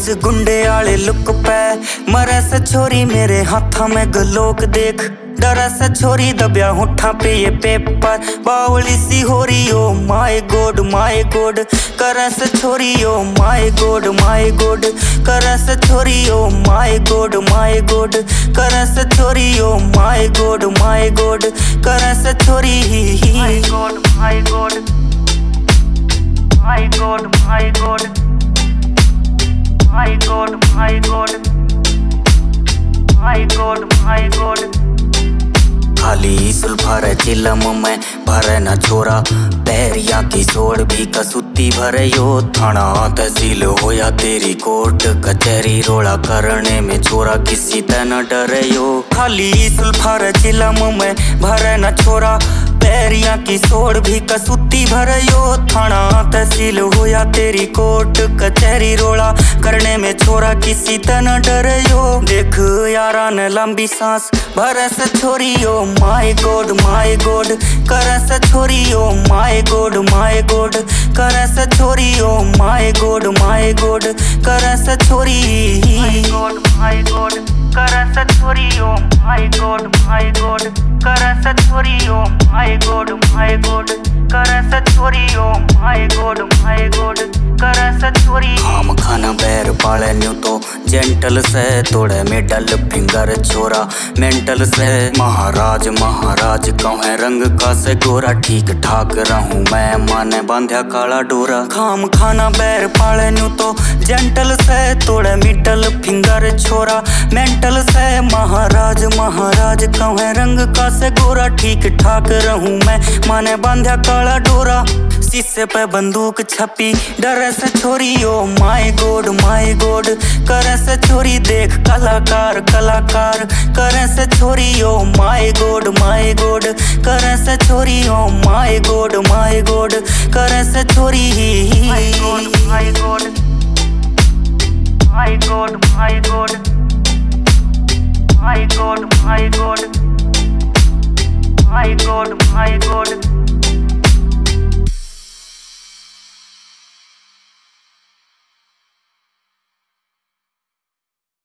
रोज गुंडे आले लुक पे मरे से छोरी मेरे हाथा में गलोक देख डरा से छोरी दबिया होठा पे ये पेपर बावली सी हो रही ओ माय गॉड करे से छोरी ओ माय गॉड करे से छोरी ओ माय गॉड करे से छोरी ओ माय गॉड करे से छोरी माय गॉड my god खाली सुल्फार चिलम में भरे न छोरा पैरिया की सोड़ भी कसूती भरे यो थाना तहसील होया तेरी कोर्ट कचहरी रोड़ा करने में छोरा किसी ते न डरे यो खाली सुल्फार चिलम में भरे न छोरा पैरिया की सोड़ भी कसूती भरे यो थाना तहसील होया तेरी कोर्ट कचहरी रोड़ा करने में छोरा किसी ते न डरे यो देख यारा ने लंबी सांस भरे से छोरी ओ माय गॉड करे से छोरी ओ माय गॉड करे से छोरी ओ माय गॉड करे से छोरी माय गॉड करे से छोरी ओ माय गॉड करे से छोरी ओ माय गॉड करे से छोरी ओ माय गॉड करे से छोरी हम खाना बैर पाले न्यू तो जेंटल से तोड़े मिडल फिंगर छोरा मेंटल से महाराज कहे रंग का से गोरा ठीक ठाक रहूं मैं माने बांध्या काला डोरा खाम खाना बैर पाले न्यू तो जेंटल से तोड़े मिडल फिंगर छोरा मेंटल से महाराज कहे रंग का से गोरा ठीक ठाक रहूं मैं माने बांध्या काला डोरा शीशे पे बंदूक छपी डरे से छोरी ओ माय गॉड करे से छोरी देख कलाकार करे से छोरी ओ माय गॉड करे से छोरी ओ माय गॉड करे से छोरी माय गॉड